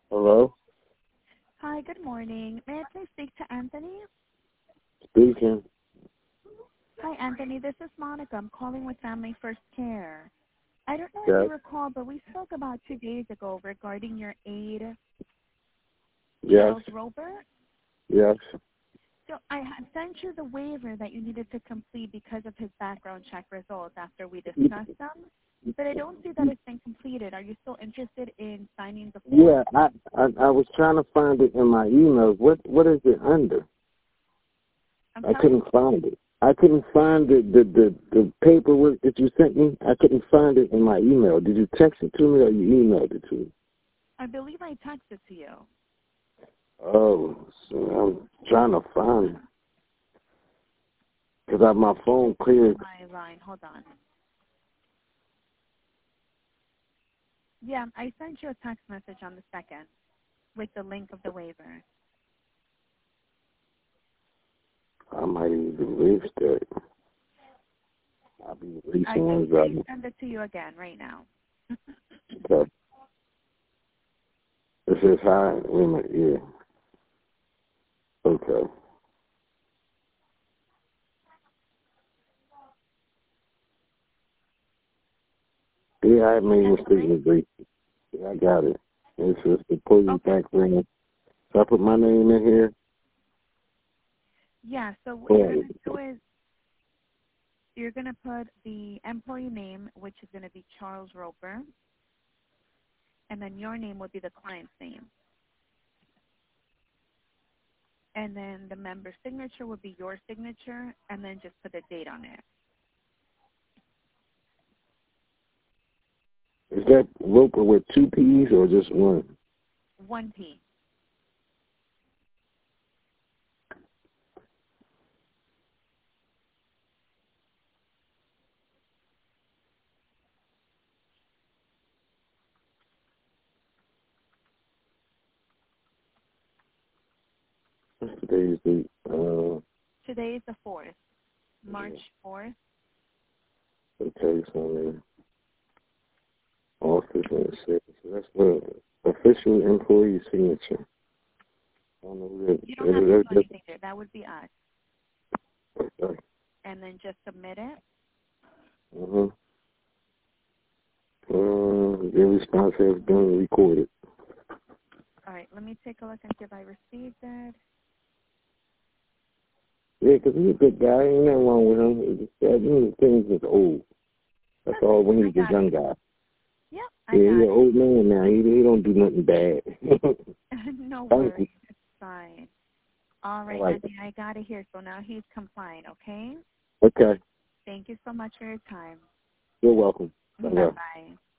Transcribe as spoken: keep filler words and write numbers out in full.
Hello? Hi, good morning. May I please speak to Anthony? Speaking. Hi, Anthony. This is Monica. I'm calling with Family First Care. I don't know if Yes. you recall, but we spoke about two days ago regarding your aide, Yes. Charles Roper. Yes. So I had sent you the waiver that you needed to complete because of his background check results after we discussed them, but I don't see that it's been completed. Are you still interested in signing the form? Yeah, I, I I was trying to find it in my emails. What what is it under? I'm I sorry? couldn't find it. I couldn't find the, the, the, the paperwork that you sent me. I couldn't find it in my email. Did you text it to me or you emailed it to me? I believe I texted to you. Oh, so I'm trying to find it. Because I have my phone cleared. My line. Hold on. Yeah, I sent you a text message on the second with the link of the waiver. I might even reach that. I'll be I releasing can one driving. send it to you again right now. Okay. It says hi. Wait a minute. Yeah. Okay. Yeah, I made a mistake in the Yeah, I got it. It's just the police Okay. background. So I put my name in here. Yeah, so what Yeah. you're going to do is you're going to put the employee name, which is going to be Charles Roper, and then your name would be the client's name. And then the member's signature would be your signature, and then just put a date on it. Is that Roper with two P's or just one? One P. What's today's date? Uh, Today is the fourth, March fourth. okay, so then office and six. So that's the official employee signature. I don't know who that, You don't that, have to that, do that, anything there. That would be us. that, okay. And then just submit it. Uh-huh. Uh, their response has been recorded. All right, let me take a look and see if I received it. Yeah, because he's a good guy. Ain't nothing wrong with him. It's just that he things is old. That's all when he I was a got young it. guy. Yep, I Yeah, got he's an it. old man now. He, he don't do nothing bad. No Thank you. worries. It's fine. All right, All right. Anthony, I got it here. So now he's compliant, okay? Okay. Thank you so much for your time. You're welcome. Bye-bye. Bye-bye.